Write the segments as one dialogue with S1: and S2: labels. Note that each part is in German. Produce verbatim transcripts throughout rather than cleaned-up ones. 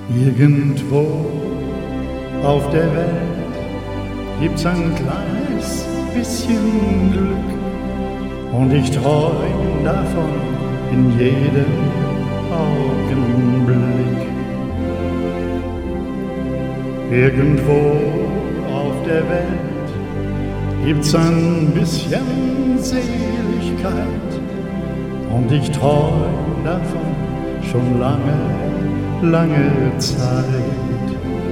S1: Irgendwo auf der Welt gibt's ein kleines bisschen Glück und ich träum davon in jedem Augenblick. Irgendwo auf der Welt gibt's ein bisschen Seligkeit und ich träum davon schon lange, lange Zeit.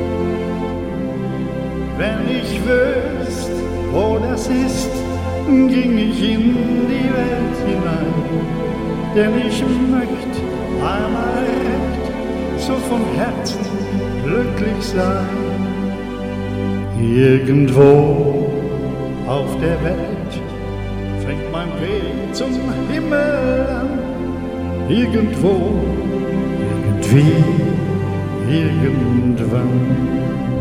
S1: Wenn ich wüsste, wo das ist, ging ich in die Welt hinein, denn ich möchte einmal recht so von Herzen glücklich sein. Irgendwo auf der Welt fängt mein Weg zum Himmel an. Irgendwo, irgendwie, irgendwann.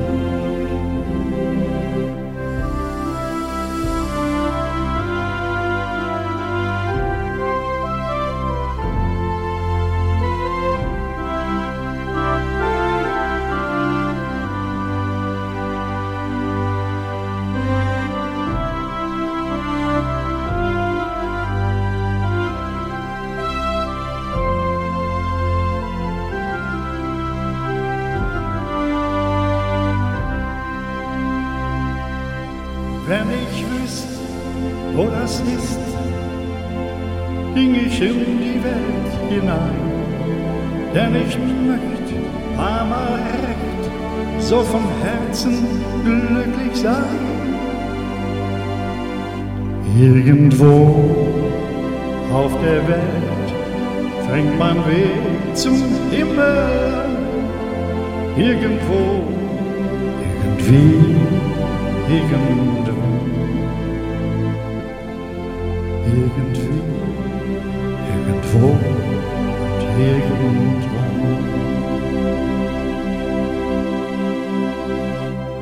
S1: Wenn ich wüsste, wo das ist, ging ich in die Welt hinein, denn ich möchte einmal recht so vom Herzen glücklich sein. Irgendwo auf der Welt fängt mein Weg zum Himmel an. Irgendwo, irgendwie, irgendwann, irgendwie, irgendwo und irgendwann.